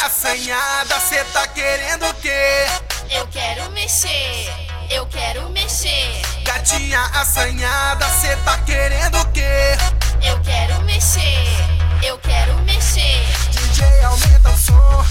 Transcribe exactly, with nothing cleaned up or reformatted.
assanhada, cê tá querendo o quê? Eu quero mexer, eu quero mexer. Gatinha assanhada, cê tá querendo o quê? Eu quero mexer, eu quero mexer. D J aumenta o som,